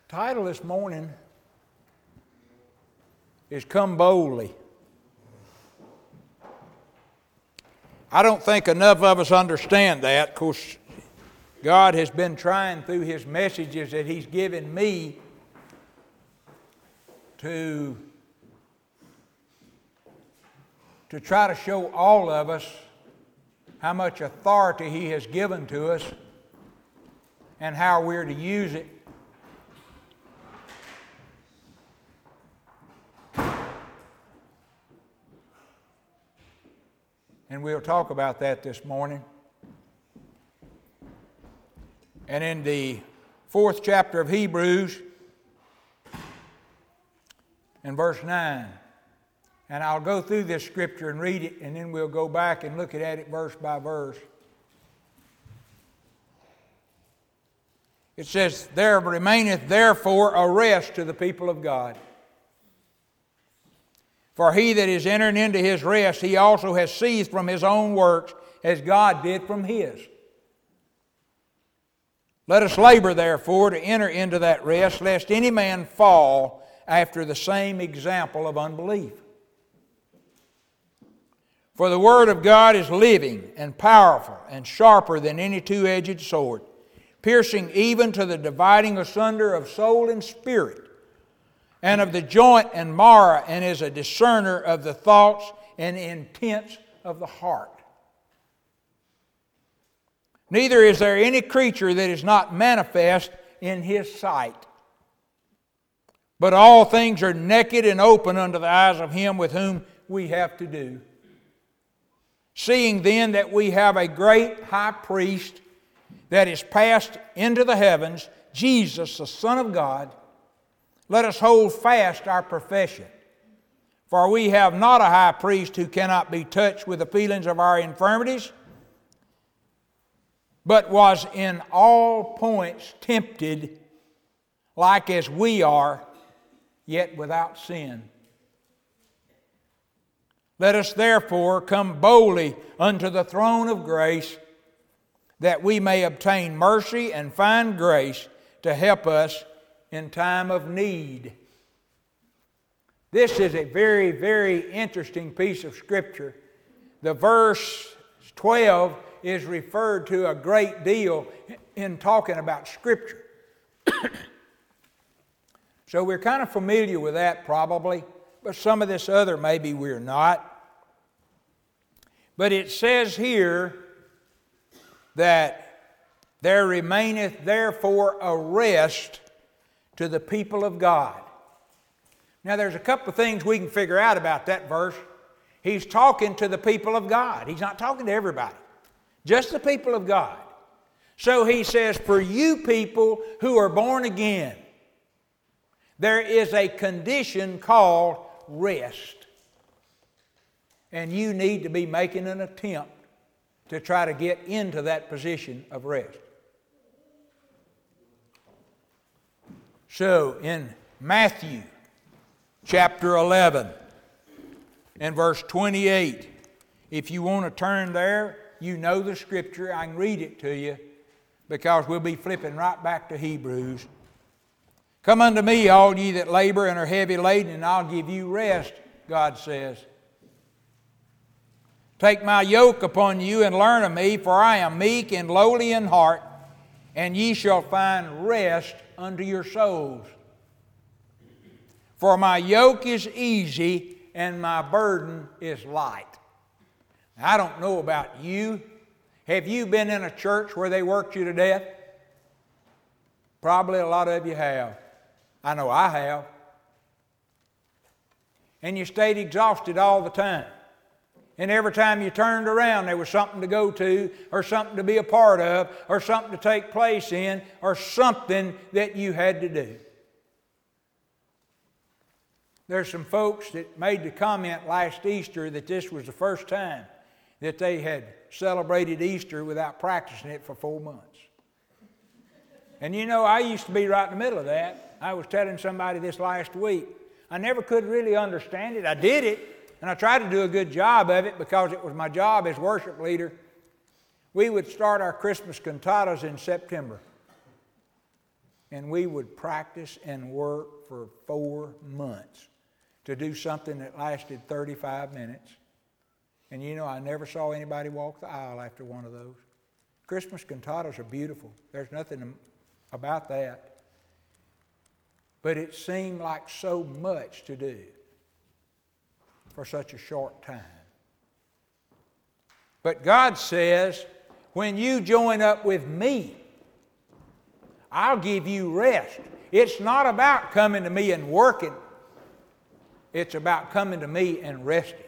Title this morning is Come Boldly. I don't think enough of us understand that. Of course, God has been trying through His messages that He's given me to try to show all of us how much authority He has given to us and how we're to use it. And we'll talk about that this morning. And in the 4th chapter of Hebrews, in verse 9, and I'll go through this scripture and read it, and then we'll go back and look at it verse by verse. It says, "There remaineth therefore a rest to the people of God. For he that is entering into his rest, he also has ceased from his own works, as God did from his. Let us labor therefore to enter into that rest, lest any man fall after the same example of unbelief. For the word of God is living and powerful and sharper than any two-edged sword, piercing even to the dividing asunder of soul and spirit, and of the joint and marrow, and is a discerner of the thoughts and intents of the heart. Neither is there any creature that is not manifest in His sight. But all things are naked and open unto the eyes of Him with whom we have to do. Seeing then that we have a great high priest that is passed into the heavens, Jesus, the Son of God, let us hold fast our profession. For we have not a high priest who cannot be touched with the feelings of our infirmities, but was in all points tempted like as we are, yet without sin. Let us therefore come boldly unto the throne of grace, that we may obtain mercy and find grace to help us in time of need." This is a very, very interesting piece of Scripture. The verse 12 is referred to a great deal in talking about Scripture. So we're kind of familiar with that probably, but some of this other maybe we're not. But it says here that there remaineth therefore a rest to the people of God. Now there's a couple of things we can figure out about that verse. He's talking to the people of God. He's not talking to everybody. Just the people of God. So he says, for you people who are born again, there is a condition called rest. And you need to be making an attempt to try to get into that position of rest. So in Matthew chapter 11 and verse 28, if you want to turn there, you know the Scripture. I can read it to you because we'll be flipping right back to Hebrews. "Come unto me, all ye that labor and are heavy laden, and I'll give you rest," God says. "Take my yoke upon you and learn of me, for I am meek and lowly in heart, and ye shall find rest unto your souls. For my yoke is easy and my burden is light." Now, I don't know about you. Have you been in a church where they worked you to death? Probably a lot of you have. I know I have. And you stayed exhausted all the time. And every time you turned around, there was something to go to, or something to be a part of, or something to take place in, or something that you had to do. There's some folks that made the comment last Easter that this was the first time that they had celebrated Easter without practicing it for 4 months. And you know, I used to be right in the middle of that. I was telling somebody this last week. I never could really understand it. I did it. And I tried to do a good job of it because it was my job as worship leader. We would start our Christmas cantatas in September. And we would practice and work for 4 months to do something that lasted 35 minutes. And you know, I never saw anybody walk the aisle after one of those. Christmas cantatas are beautiful. There's nothing about that. But it seemed like so much to do for such a short time. But God says, when you join up with me, I'll give you rest. It's not about coming to me and working. It's about coming to me and resting.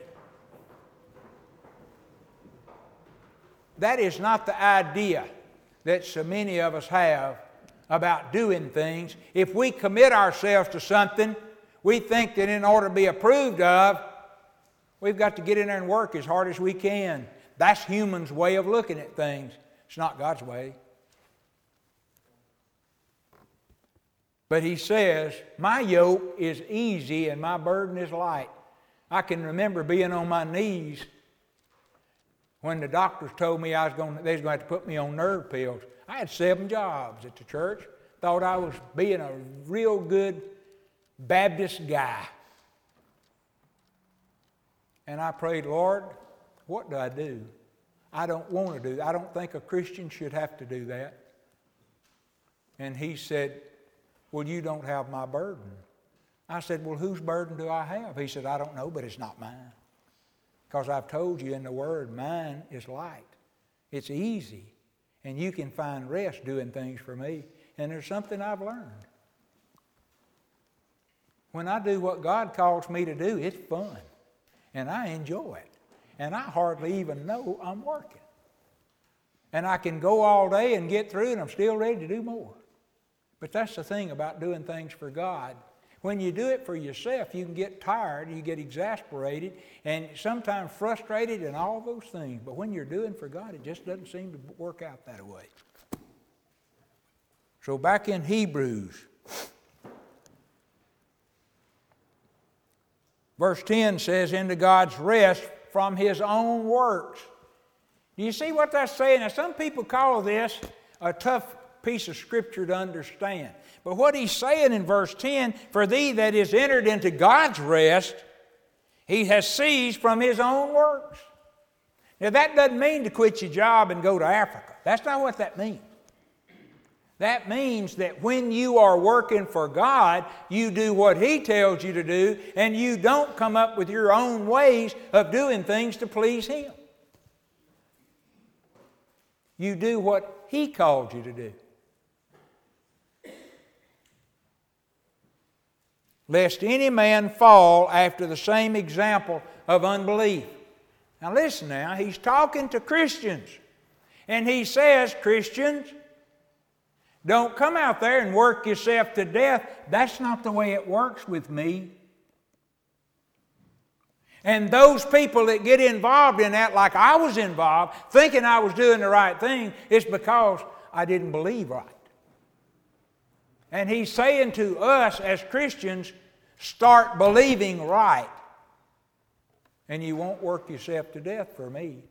That is not the idea that so many of us have about doing things. If we commit ourselves to something, we think that in order to be approved of, we've got to get in there and work as hard as we can. That's humans' way of looking at things. It's not God's way. But He says, my yoke is easy and my burden is light. I can remember being on my knees when the doctors told me they was going to have to put me on nerve pills. I had 7 jobs at the church. Thought I was being a real good Baptist guy. And I prayed, Lord, what do I do? I don't want to do that. I don't think a Christian should have to do that. And He said, well, you don't have my burden. I said, well, whose burden do I have? He said, I don't know, but it's not mine. Because I've told you in the Word, mine is light. It's easy. And you can find rest doing things for me. And there's something I've learned. When I do what God calls me to do, it's fun. And I enjoy it. And I hardly even know I'm working. And I can go all day and get through and I'm still ready to do more. But that's the thing about doing things for God. When you do it for yourself, you can get tired, you get exasperated, and sometimes frustrated and all those things. But when you're doing for God, it just doesn't seem to work out that way. So back in Hebrews, verse 10 says, into God's rest from His own works. Do you see what that's saying? Now, some people call this a tough piece of Scripture to understand. But what he's saying in verse 10, for thee that is entered into God's rest, He has ceased from His own works. Now, that doesn't mean to quit your job and go to Africa. That's not what that means. That means that when you are working for God, you do what He tells you to do, and you don't come up with your own ways of doing things to please Him. You do what He called you to do. Lest any man fall after the same example of unbelief. Now listen now, he's talking to Christians. And he says, Christians, don't come out there and work yourself to death. That's not the way it works with me. And those people that get involved in that, like I was involved, thinking I was doing the right thing, it's because I didn't believe right. And he's saying to us as Christians, start believing right. And you won't work yourself to death for me.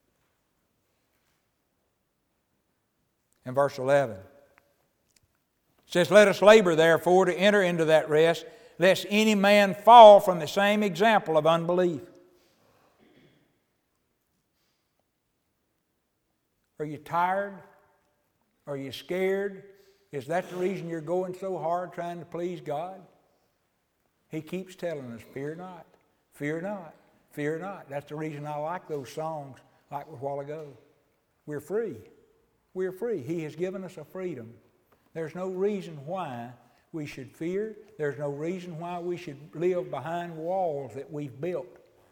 In verse 11, it says, let us labor therefore to enter into that rest, lest any man fall from the same example of unbelief. Are you tired? Are you scared? Is that the reason you're going so hard trying to please God? He keeps telling us, fear not, fear not, fear not. That's the reason I like those songs like a while ago. We're free. We're free. He has given us a freedom. There's no reason why we should fear. There's no reason why we should live behind walls that we've built.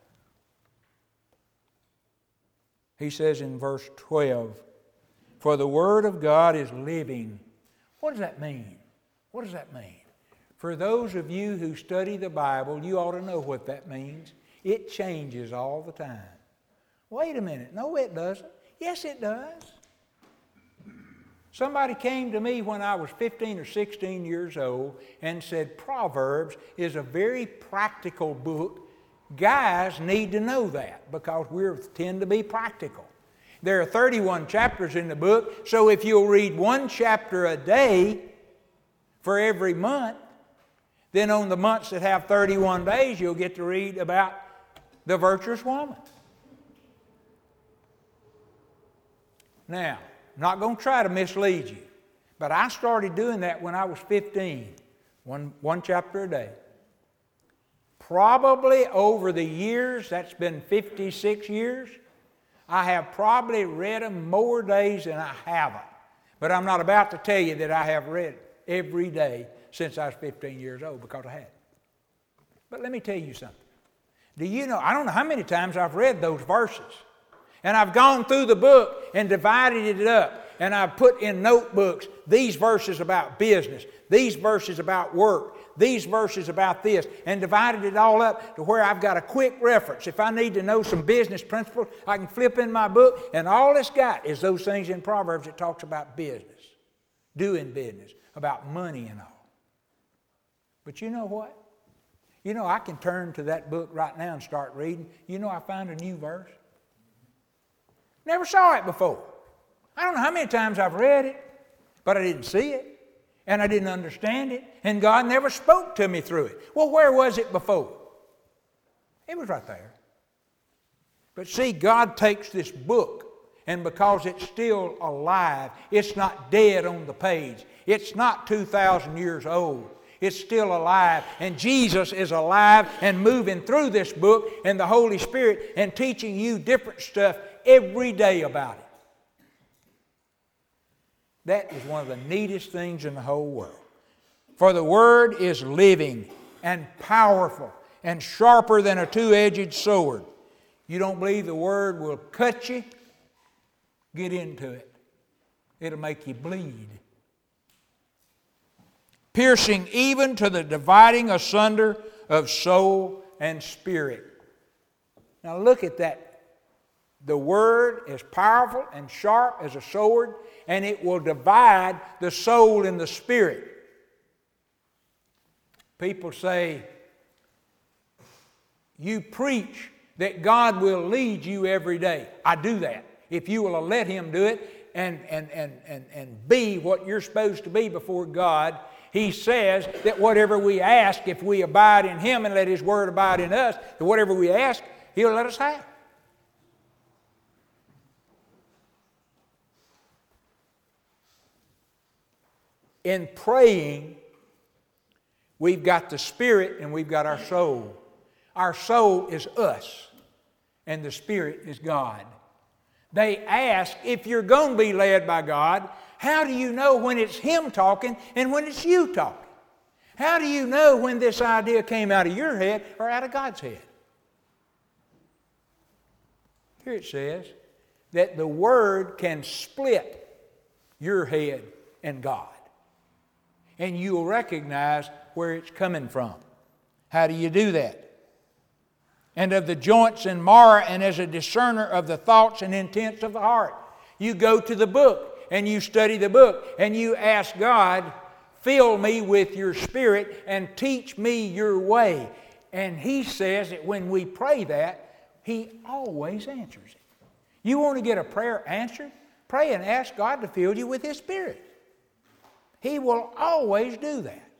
He says in verse 12, for the Word of God is living. What does that mean? What does that mean? For those of you who study the Bible, you ought to know what that means. It changes all the time. Wait a minute. No, it doesn't. Yes, it does. Somebody came to me when I was 15 or 16 years old and said, Proverbs is a very practical book. Guys need to know that because we tend to be practical. There are 31 chapters in the book, so if you'll read one chapter a day, for every month. Then on the months that have 31 days, you'll get to read about the virtuous woman. Now, I'm not going to try to mislead you, but I started doing that when I was 15, one chapter a day. Probably over the years, that's been 56 years, I have probably read them more days than I haven't. But I'm not about to tell you that I have read every day since I was 15 years old, because I hadn't. But let me tell you something. Do you know, I don't know how many times I've read those verses. And I've gone through the book and divided it up. And I've put in notebooks these verses about business, these verses about work, these verses about this, and divided it all up to where I've got a quick reference. If I need to know some business principles, I can flip in my book, and all it's got is those things in Proverbs that talks about business, doing business, about money and all. But you know what? You know, I can turn to that book right now and start reading. You know, I find a new verse. Never saw it before. I don't know how many times I've read it, but I didn't see it. And I didn't understand it, and God never spoke to me through it. Well, where was it before? It was right there. But see, God takes this book, and because it's still alive, it's not dead on the page. It's not 2,000 years old. It's still alive, and Jesus is alive and moving through this book, and the Holy Spirit, and teaching you different stuff every day about it. That is one of the neatest things in the whole world. For the Word is living and powerful and sharper than a two-edged sword. You don't believe the Word will cut you? Get into it. It'll make you bleed. Piercing even to the dividing asunder of soul and spirit. Now look at that. The Word is powerful and sharp as a sword, and it will divide the soul and the spirit. People say, you preach that God will lead you every day. I do that. If you will let Him do it and be what you're supposed to be before God, He says that whatever we ask, if we abide in Him and let His Word abide in us, that whatever we ask, He'll let us have. In praying, we've got the Spirit and we've got our soul. Our soul is us, and the Spirit is God. They ask, if you're going to be led by God, how do you know when it's Him talking and when it's you talking? How do you know when this idea came out of your head or out of God's head? Here it says that the Word can split your head and God. And you'll recognize where it's coming from. How do you do that? And of the joints and marrow, and as a discerner of the thoughts and intents of the heart. You go to the book, and you study the book, and you ask God, fill me with your Spirit, and teach me your way. And He says that when we pray that, He always answers it. You want to get a prayer answered? Pray and ask God to fill you with His Spirit. He will always do that.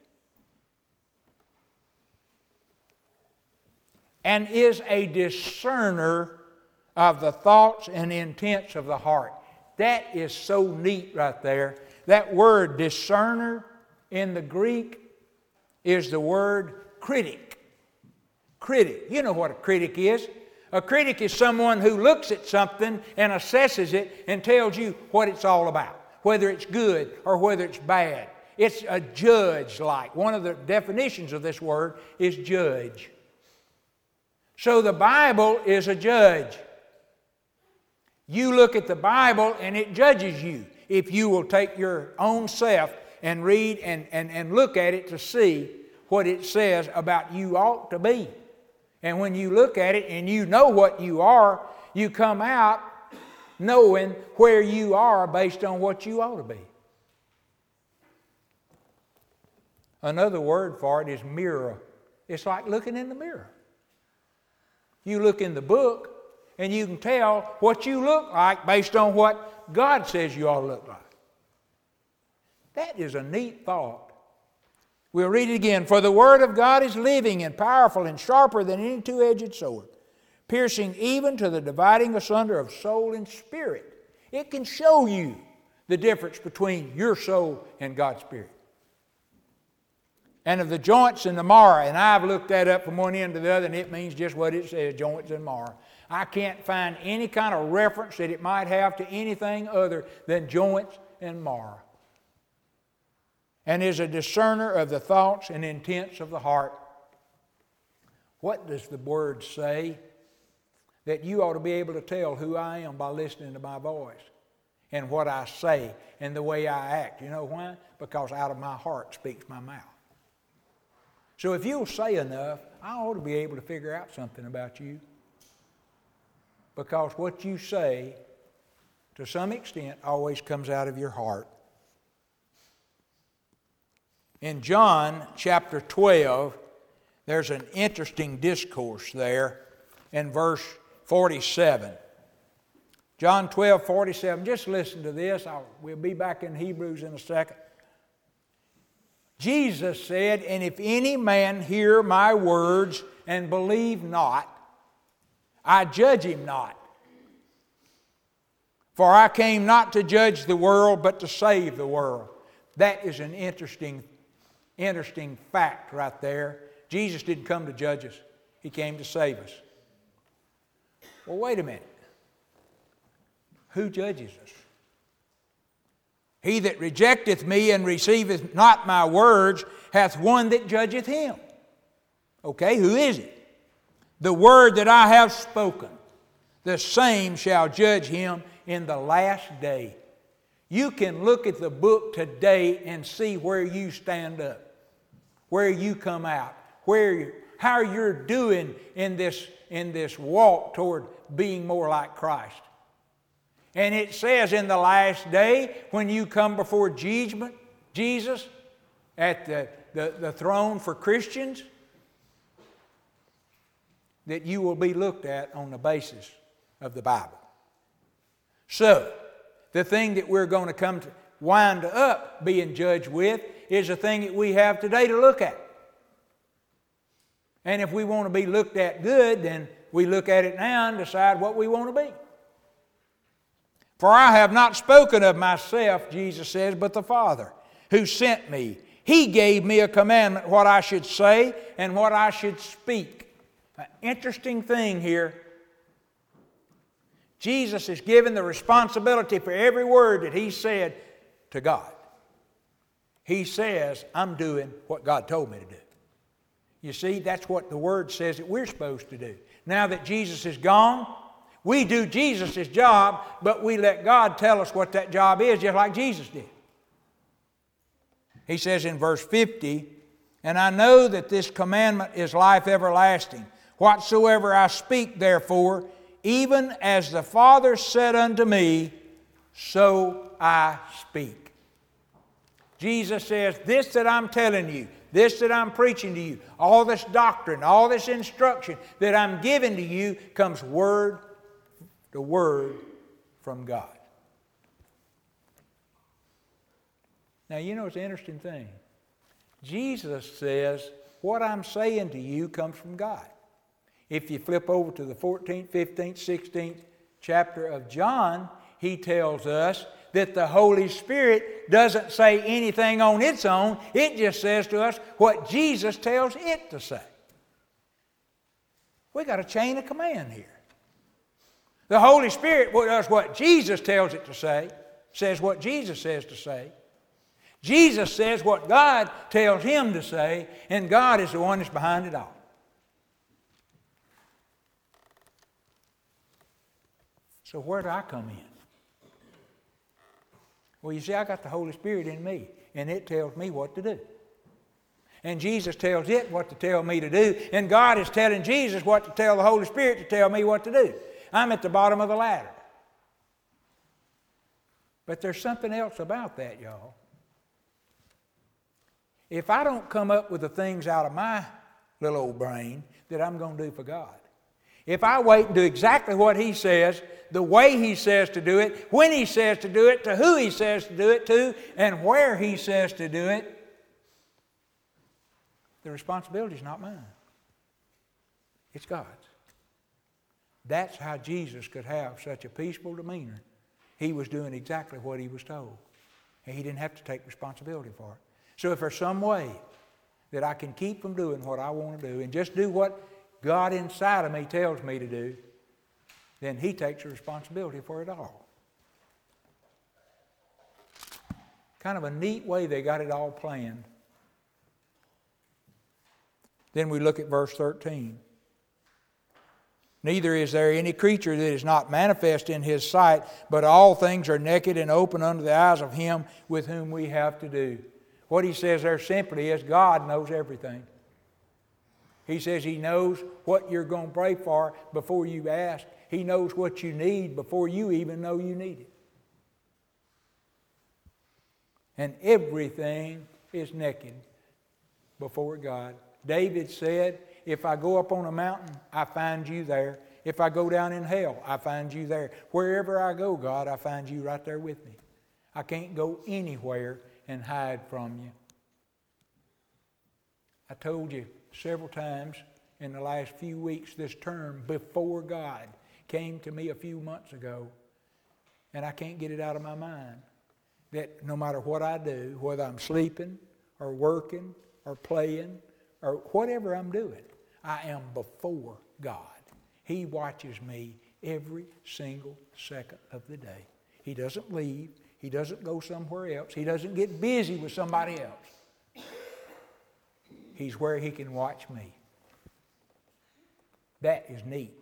And is a discerner of the thoughts and intents of the heart. That is so neat right there. That word discerner in the Greek is the word critic. Critic. You know what a critic is. A critic is someone who looks at something and assesses it and tells you what it's all about. Whether it's good or whether it's bad. It's a judge-like. One of the definitions of this word is judge. So the Bible is a judge. You look at the Bible and it judges you if you will take your own self and read and look at it to see what it says about you ought to be. And when you look at it and you know what you are, you come out knowing where you are based on what you ought to be. Another word for it is mirror. It's like looking in the mirror. You look in the book and you can tell what you look like based on what God says you ought to look like. That is a neat thought We'll read it again. For the Word of God is living and powerful and sharper than any two-edged sword, piercing even to the dividing asunder of soul and spirit. It can show you the difference between your soul and God's Spirit. And of the joints and the marrow, and I've looked that up from one end to the other, and it means just what it says, joints and marrow. I can't find any kind of reference that it might have to anything other than joints and marrow. And is a discerner of the thoughts and intents of the heart. What does the Word say? That you ought to be able to tell who I am by listening to my voice and what I say and the way I act. You know why? Because out of my heart speaks my mouth. So if you'll say enough, I ought to be able to figure out something about you. Because what you say, to some extent, always comes out of your heart. In John chapter 12, there's an interesting discourse there in verse 47. John 12:47. Just listen to this. We'll be back in Hebrews in a second. Jesus said, and if any man hear my words and believe not, I judge him not. For I came not to judge the world, but to save the world. That is an interesting fact right there. Jesus didn't come to judge us. He came to save us. Well, wait a minute. Who judges us? He that rejecteth me and receiveth not my words hath one that judgeth him. Okay, who is it? The word that I have spoken, the same shall judge him in the last day. You can look at the book today and see where you stand up, where you come out, how you're doing in this walk toward being more like Christ. And it says in the last day, when you come before Jesus at the throne for Christians, that you will be looked at on the basis of the Bible. So, the thing that we're going to come to wind up being judged with is the thing that we have today to look at. And if we want to be looked at good, then we look at it now and decide what we want to be. For I have not spoken of myself, Jesus says, but the Father who sent me. He gave me a commandment what I should say and what I should speak. An interesting thing here. Jesus is given the responsibility for every word that He said to God. He says, I'm doing what God told me to do. You see, that's what the Word says that we're supposed to do. Now that Jesus is gone, we do Jesus' job, but we let God tell us what that job is, just like Jesus did. He says in verse 50, and I know that this commandment is life everlasting. Whatsoever I speak, therefore, even as the Father said unto me, so I speak. Jesus says, this that I'm telling you, this that I'm preaching to you, all this doctrine, all this instruction that I'm giving to you comes word to word from God. Now, you know, it's an interesting thing. Jesus says, what I'm saying to you comes from God. If you flip over to the 14th, 15th, 16th chapter of John, he tells us that the Holy Spirit doesn't say anything on its own. It just says to us what Jesus tells it to say. We got a chain of command here. The Holy Spirit does what Jesus tells it to say, says what Jesus says to say. Jesus says what God tells Him to say, and God is the one that's behind it all. So where do I come in? Well, you see, I got the Holy Spirit in me, and it tells me what to do. And Jesus tells it what to tell me to do, and God is telling Jesus what to tell the Holy Spirit to tell me what to do. I'm at the bottom of the ladder. But there's something else about that, y'all. If I don't come up with the things out of my little old brain that I'm going to do for God, if I wait and do exactly what He says, the way He says to do it, when He says to do it, to who He says to do it to, and where He says to do it, The responsibility is not mine. It's God's. That's how Jesus could have such a peaceful demeanor. He was doing exactly what he was told. And he didn't have to take responsibility for it. So if there's some way that I can keep from doing what I want to do and just do what God inside of me tells me to do, then he takes the responsibility for it all. Kind of a neat way they got it all planned. Then we look at verse 13. Neither is there any creature that is not manifest in his sight, but all things are naked and open unto the eyes of him with whom we have to do. What he says there simply is God knows everything. He says he knows what you're going to pray for before you ask. He knows what you need before you even know you need it. And everything is naked before God. David said, if I go up on a mountain, I find you there. If I go down in hell, I find you there. Wherever I go, God, I find you right there with me. I can't go anywhere and hide from you. I told you several times in the last few weeks, this term, before God, came to me a few months ago, and I can't get it out of my mind. That no matter what I do, whether I'm sleeping or working or playing or whatever I'm doing, I am before God. He watches me every single second of the day. He doesn't leave. He doesn't go somewhere else. He doesn't get busy with somebody else. He's where he can watch me. That is neat.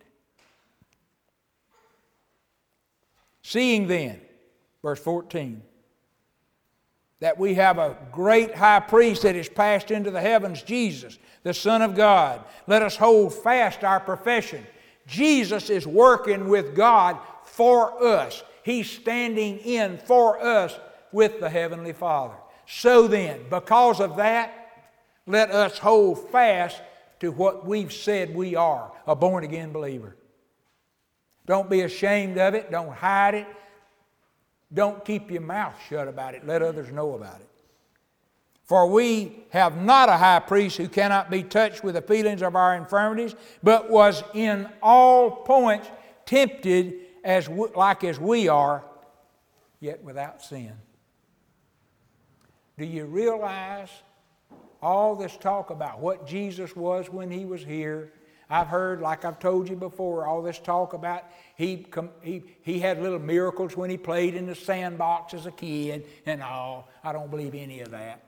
Seeing then, verse 14, that we have a great high priest that is passed into the heavens, Jesus, the Son of God. Let us hold fast our profession. Jesus is working with God for us. He's standing in for us with the Heavenly Father. So then, because of that, let us hold fast to what we've said we are, a born-again believer. Don't be ashamed of it. Don't hide it. Don't keep your mouth shut about it. Let others know about it. For we have not a high priest who cannot be touched with the feelings of our infirmities, but was in all points tempted like as we are, yet without sin. Do you realize all this talk about what Jesus was when he was here? I've heard, like I've told you before, all this talk about he had little miracles when he played in the sandbox as a kid and all. I don't believe any of that.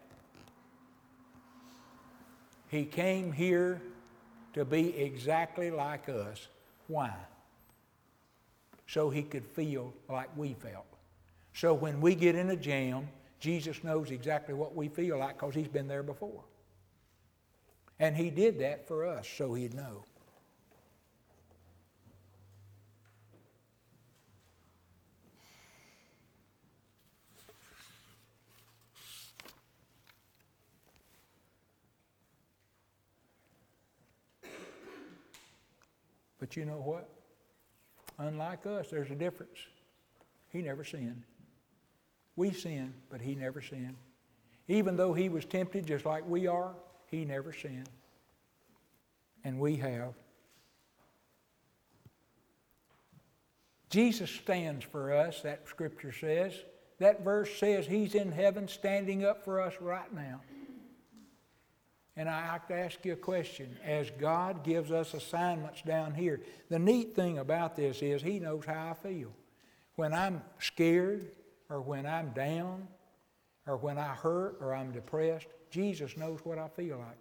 He came here to be exactly like us. Why? So he could feel like we felt. So when we get in a jam, Jesus knows exactly what we feel like because he's been there before. And he did that for us so he'd know. But you know what? Unlike us, there's a difference. He never sinned. We sin, but he never sinned. Even though he was tempted just like we are, he never sinned. And we have. Jesus stands for us, that scripture says. That verse says he's in heaven standing up for us right now. And I have to ask you a question. As God gives us assignments down here, the neat thing about this is he knows how I feel. When I'm scared, or when I'm down, or when I hurt, or I'm depressed, Jesus knows what I feel like.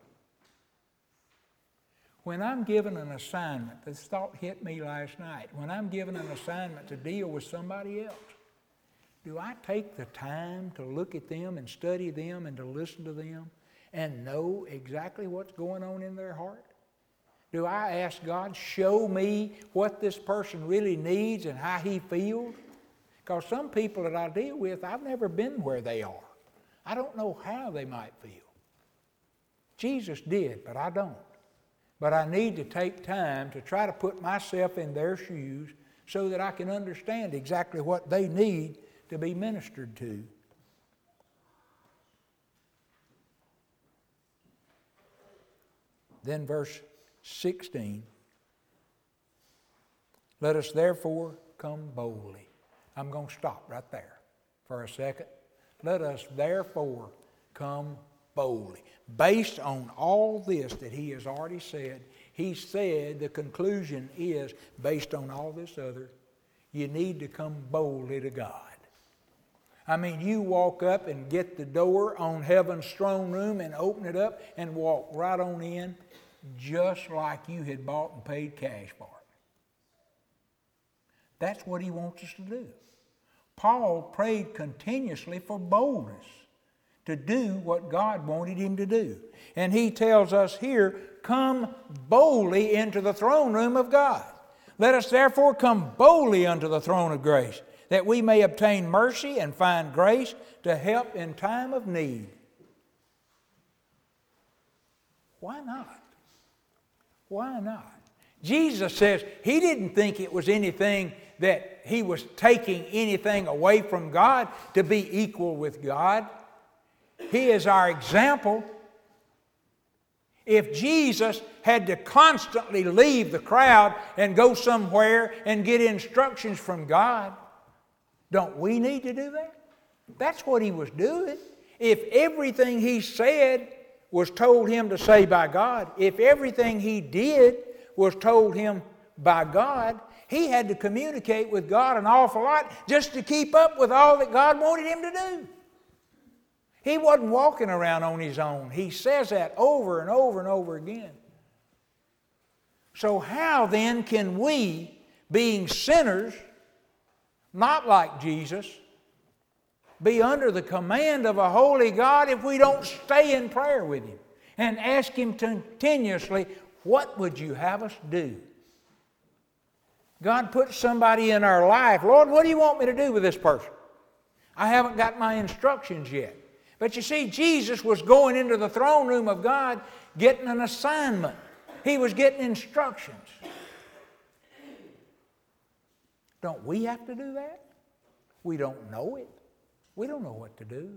When I'm given an assignment, this thought hit me last night. When I'm given an assignment to deal with somebody else, do I take the time to look at them and study them and to listen to them and know exactly what's going on in their heart? Do I ask God, show me what this person really needs and how he feels? Because some people that I deal with, I've never been where they are. I don't know how they might feel. Jesus did, but I don't. But I need to take time to try to put myself in their shoes so that I can understand exactly what they need to be ministered to. Then verse 16. Let us therefore come boldly. I'm going to stop right there for a second. Let us therefore come boldly. Based on all this that he has already said, he said the conclusion is, based on all this other, you need to come boldly to God. I mean, you walk up and get the door on heaven's throne room and open it up and walk right on in just like you had bought and paid cash for it. That's what he wants us to do. Paul prayed continuously for boldness to do what God wanted him to do. And he tells us here, come boldly into the throne room of God. Let us therefore come boldly unto the throne of grace, that we may obtain mercy and find grace to help in time of need. Why not? Why not? Jesus says he didn't think it was anything that he was taking anything away from God to be equal with God. He is our example. If Jesus had to constantly leave the crowd and go somewhere and get instructions from God, don't we need to do that? That's what he was doing. If everything he said was told him to say by God, if everything he did was told him by God, he had to communicate with God an awful lot just to keep up with all that God wanted him to do. He wasn't walking around on his own. He says that over and over and over again. So how then can we, being sinners, not like Jesus, be under the command of a holy God if we don't stay in prayer with him and ask him continuously, what would you have us do? God puts somebody in our life. Lord, what do you want me to do with this person? I haven't got my instructions yet. But you see, Jesus was going into the throne room of God getting an assignment. He was getting instructions. Don't we have to do that? We don't know it. We don't know what to do.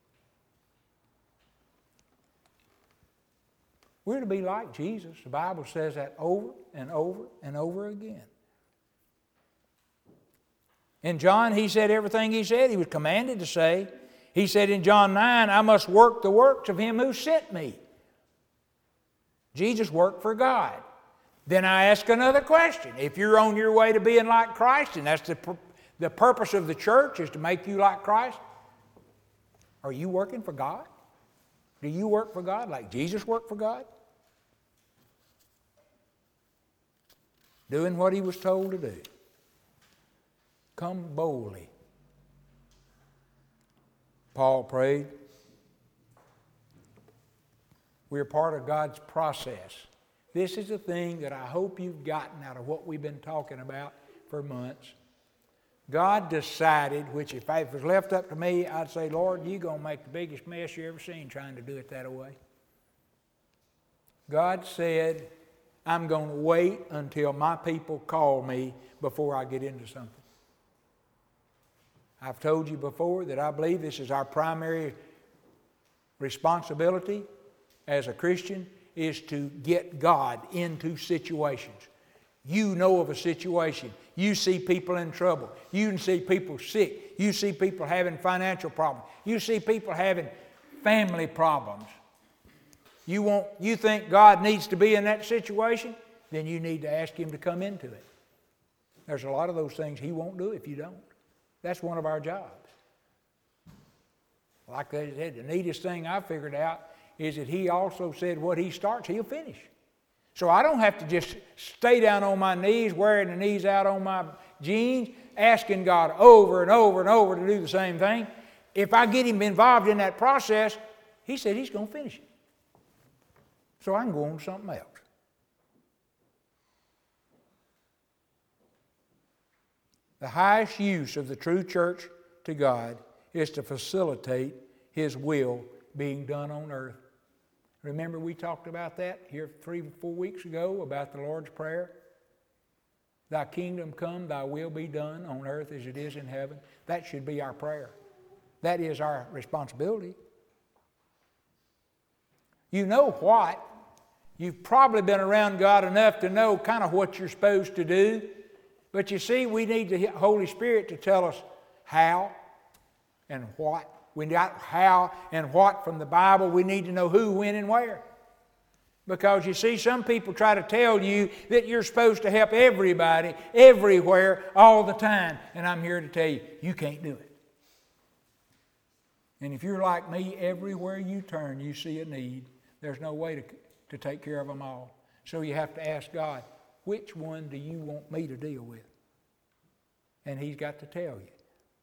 We're to be like Jesus. The Bible says that over and over and over again. In John, he said everything he said. He was commanded to say. He said in John 9, I must work the works of him who sent me. Jesus worked for God. Then I ask another question. If you're on your way to being like Christ, and that's the purpose of the church is to make you like Christ, are you working for God? Do you work for God like Jesus worked for God? Doing what he was told to do. Come boldly. Paul prayed. We're part of God's process. This is the thing that I hope you've gotten out of what we've been talking about for months. God decided, which if it was left up to me, I'd say, Lord, you're going to make the biggest mess you ever seen trying to do it that way. God said, I'm going to wait until my people call me before I get into something. I've told you before that I believe this is our primary responsibility as a Christian is to get God into situations. You know of a situation. You see people in trouble. You see people sick. You see people having financial problems. You see people having family problems. You think God needs to be in that situation? Then you need to ask him to come into it. There's a lot of those things he won't do if you don't. That's one of our jobs. Like I said, the neatest thing I figured out is that he also said what he starts, he'll finish. So I don't have to just stay down on my knees, wearing the knees out on my jeans, asking God over and over and over to do the same thing. If I get him involved in that process, he said he's going to finish it. So I can go on to something else. The highest use of the true church to God is to facilitate his will being done on earth. Remember we talked about that here 3 or 4 weeks ago about the Lord's Prayer? Thy kingdom come, thy will be done on earth as it is in heaven. That should be our prayer. That is our responsibility. You know what You've probably been around God enough to know kind of what you're supposed to do. But you see, we need the Holy Spirit to tell us how and what. We got how and what from the Bible. We need to know who, when, and where. Because you see, some people try to tell you that you're supposed to help everybody, everywhere, all the time. And I'm here to tell you, you can't do it. And if you're like me, everywhere you turn, you see a need. There's no way to take care of them all. So you have to ask God, which one do you want me to deal with? And He's got to tell you.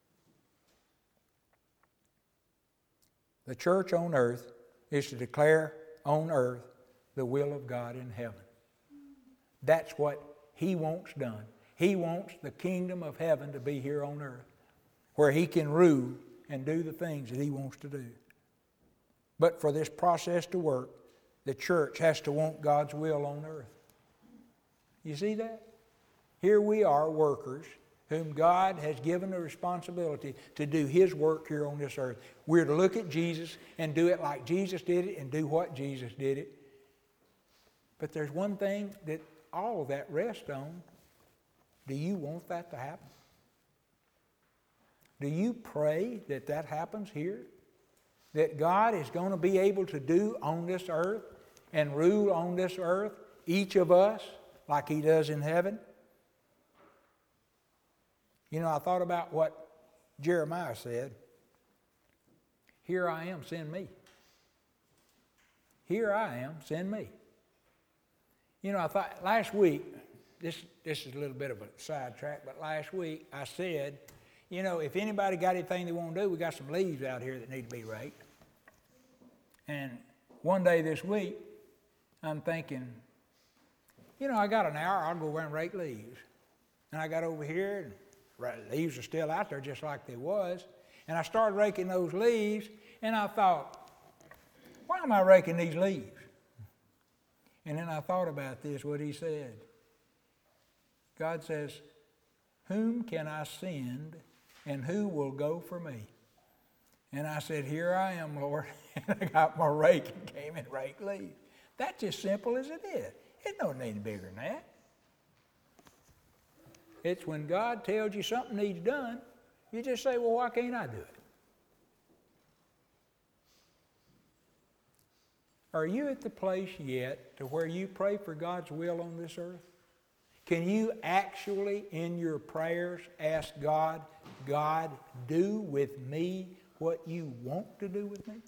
The church on earth is to declare on earth the will of God in heaven. That's what He wants done. He wants the kingdom of heaven to be here on earth, where He can rule and do the things that He wants to do. But for this process to work, the church has to want God's will on earth. You see that? Here we are, workers, whom God has given the responsibility to do His work here on this earth. We're to look at Jesus and do it like Jesus did it and do what Jesus did it. But there's one thing that all of that rests on. Do you want that to happen? Do you pray that that happens here? That God is going to be able to do on this earth and rule on this earth, each of us, like He does in heaven? You know, I thought about what Jeremiah said. Here I am, send me. Here I am, send me. You know, I thought last week, this is a little bit of a sidetrack, but last week I said, you know, if anybody got anything they want to do, we got some leaves out here that need to be raked. And one day this week, I'm thinking, you know, I got an hour, I'll go around and rake leaves. And I got over here, and leaves are still out there just like they was. And I started raking those leaves, and I thought, why am I raking these leaves? And then I thought about this, what He said. God says, whom can I send, and who will go for me? And I said, here I am, Lord. And I got my rake and came and raked leaves. That's as simple as it is. It don't need bigger than that. It's when God tells you something needs done, you just say, well, why can't I do it? Are you at the place yet to where you pray for God's will on this earth? Can you actually, in your prayers, ask God, God, do with me what you want to do with me?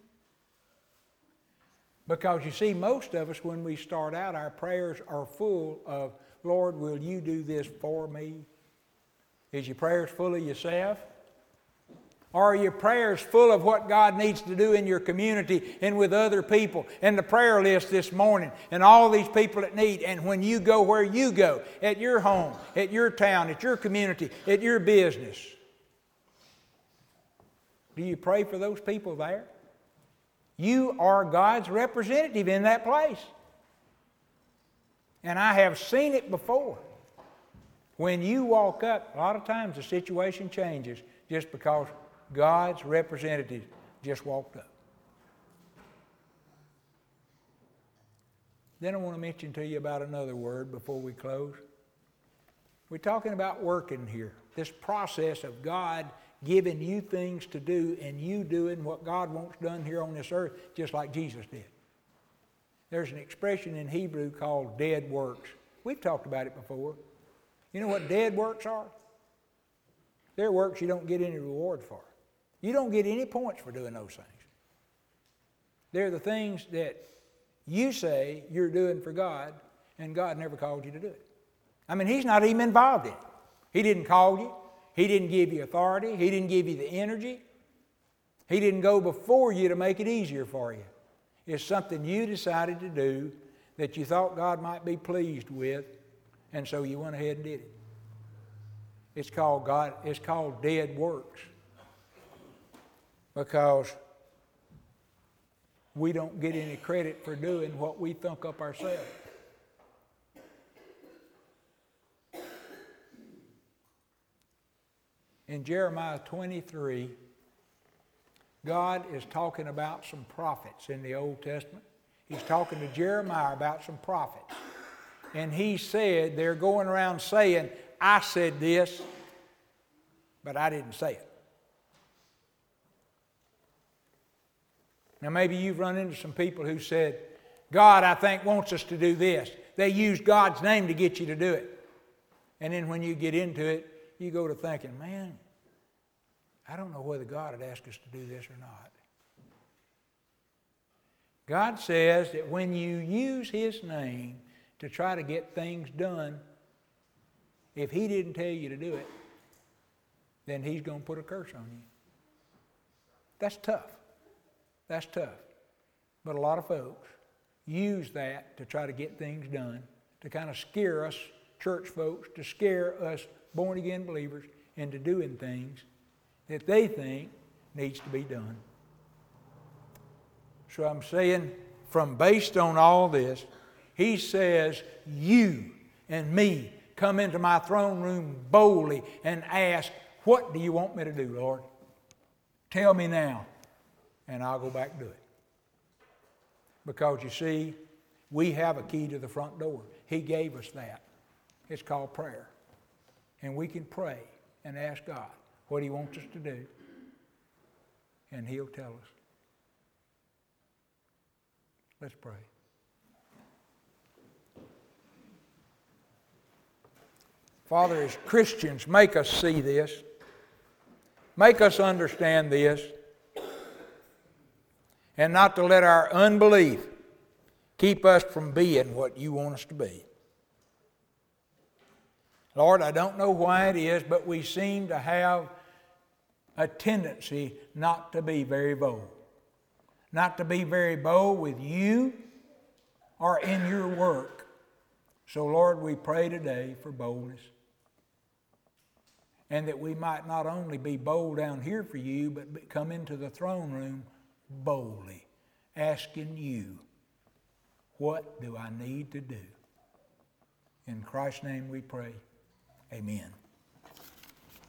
Because you see, most of us, when we start out, our prayers are full of, Lord, will you do this for me? Is your prayers full of yourself? Or are your prayers full of what God needs to do in your community and with other people? And the prayer list this morning and all these people that need. And when you go where you go, at your home, at your town, at your community, at your business, do you pray for those people there? You are God's representative in that place. And I have seen it before. When you walk up, a lot of times the situation changes just because God's representative just walked up. Then I want to mention to you about another word before we close. We're talking about working here. This process of God giving you things to do and you doing what God wants done here on this earth, just like Jesus did. There's an expression in Hebrew called dead works. We've talked about it before. You know what dead works are? They're works you don't get any reward for. You don't get any points for doing those things. They're the things that you say you're doing for God, and God never called you to do it. I mean, He's not even involved in it. He didn't call you. He didn't give you authority. He didn't give you the energy. He didn't go before you to make it easier for you. It's something you decided to do that you thought God might be pleased with, and so you went ahead and did it. It's called dead works. Because we don't get any credit for doing what we think up ourselves. In Jeremiah 23, God is talking about some prophets in the Old Testament. He's talking to Jeremiah about some prophets. And he said, they're going around saying, I said this, but I didn't say it. Now maybe you've run into some people who said, God, I think, wants us to do this. They use God's name to get you to do it. And then when you get into it, you go to thinking, man, I don't know whether God had asked us to do this or not. God says that when you use His name to try to get things done, if He didn't tell you to do it, then He's going to put a curse on you. That's tough. That's tough. But a lot of folks use that to try to get things done, to kind of scare us church folks, to scare us born-again believers into doing things that they think needs to be done. So I'm saying, from based on all this, He says, you and me come into my throne room boldly and ask, what do you want me to do, Lord? Tell me now, and I'll go back and do it. Because you see, we have a key to the front door. He gave us that. It's called prayer. And we can pray and ask God what He wants us to do, and He'll tell us. Let's pray. Father, as Christians, make us see this. Make us understand this. And not to let our unbelief keep us from being what You want us to be. Lord, I don't know why it is, but we seem to have a tendency not to be very bold. Not to be very bold with You or in Your work. So, Lord, we pray today for boldness. And that we might not only be bold down here for You, but come into the throne room boldly, asking You, what do I need to do? In Christ's name we pray. Amen.